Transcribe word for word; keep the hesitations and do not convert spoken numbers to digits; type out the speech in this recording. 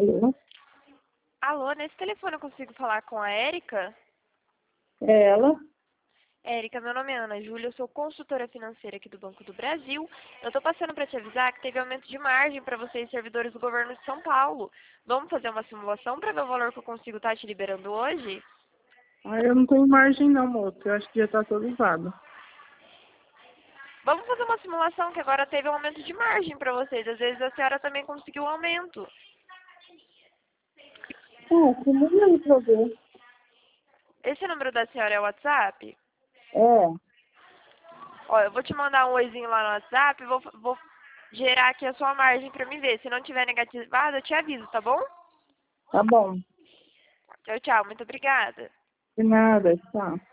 Alô? Alô, nesse telefone eu consigo falar com a Érica? É ela? Érica, meu nome é Ana Júlia, eu sou consultora financeira aqui do Banco do Brasil. Eu estou passando para te avisar que teve aumento de margem para vocês, servidores do governo de São Paulo. Vamos fazer uma simulação para ver o valor que eu consigo estar te liberando hoje? Ah, eu não tenho margem não, moço. Eu acho que já tá todo usado. Vamos fazer uma simulação que agora teve um aumento de margem para vocês. Às vezes a senhora também conseguiu um aumento. Ah, que número pra eu ver? Esse número da senhora é o WhatsApp? É, Ó, eu vou te mandar um oizinho lá no WhatsApp e vou, vou gerar aqui a sua margem para me ver. Se não tiver negativado, eu te aviso, tá bom? tá bom. Tchau, tchau. Muito obrigada. De nada, tchau.